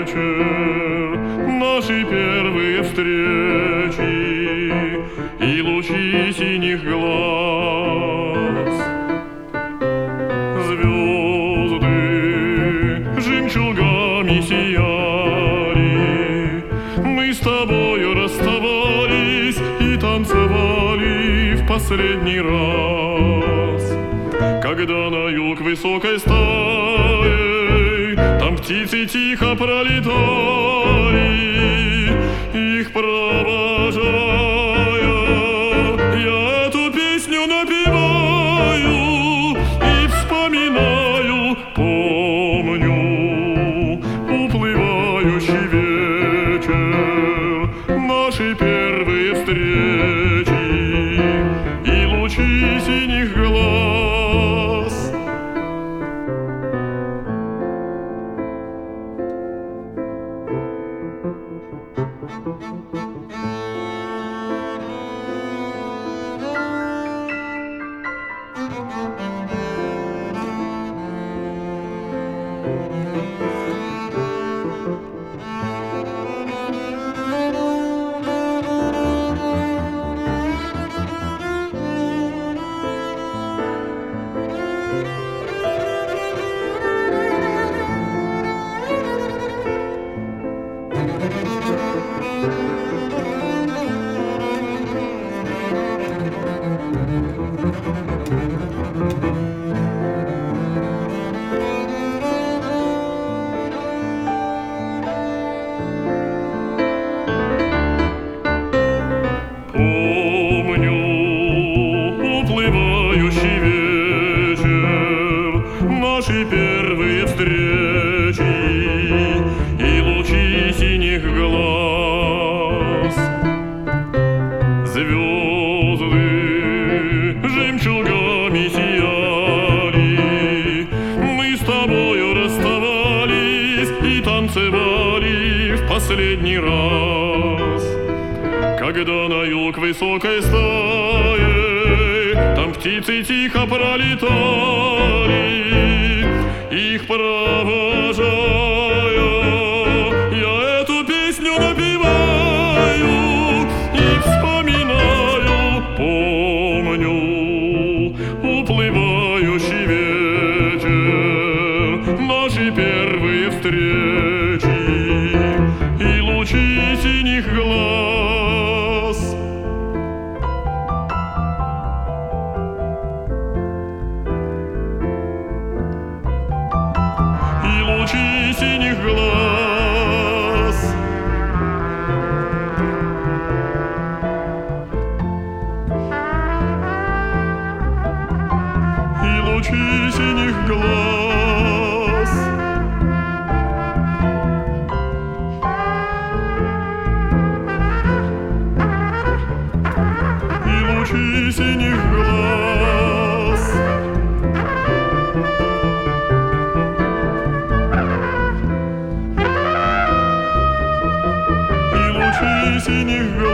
вечер, наши первые встречи и лучи синих глаз. Звезды жемчугами сияли, мы с тобою расставались и танцевали в последний раз. Когда на юг высокой стаей там птицы тихо пролетали, их провожая, я эту песню напеваю и вспоминаю, помню уплывающий вечер, наши первые встречи и лучи синих глаз. Наши первые встречи и лучи синих глаз. Звезды жемчугами сияли, мы с тобою расставались и танцевали в последний раз. Когда на юг высокой стаей там птицы тихо пролетали, их провожая, я эту песню напеваю и вспоминаю, помню уплывающий вечер, наши первые встречи и лучи синих глаз. Лучи синих глаз. И лучи синих глаз. И лучи синих глаз. Синих глаз.